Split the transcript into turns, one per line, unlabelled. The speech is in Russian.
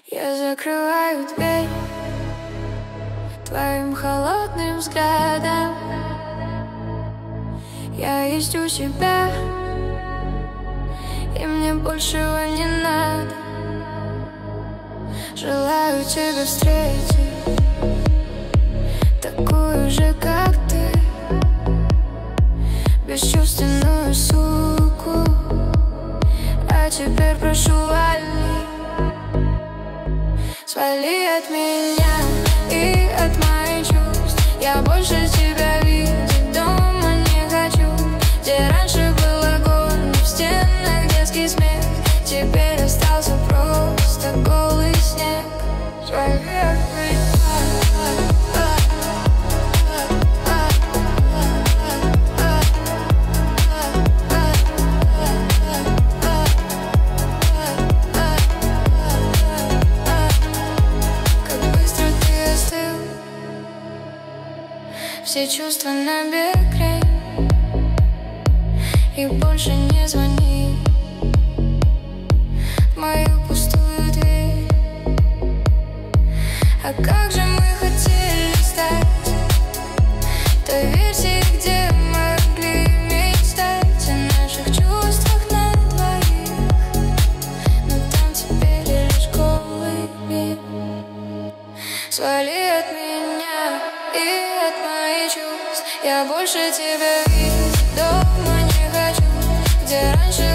Я закрываю дверь твоим холодным взглядом. Я ищу себя, и мне большего не надо. Желаю тебя встретить, такую же, как ты, бесчувственную суку. А теперь прошу, свали от меня и от моих чувств. Я больше тебя видеть дома не хочу. Где раньше был огонь, в стенах детский смех, теперь остался просто голый снег. Свали от меня. Все чувства на бекрень, и больше не звони в мою пустую дверь. А как же мы хотели стать той версией, где могли мечтать о наших чувствах на двоих. Но там теперь лишь голый мир. Свали от меня и от моих чувств. Я больше тебя видеть дома не хочу. Где раньше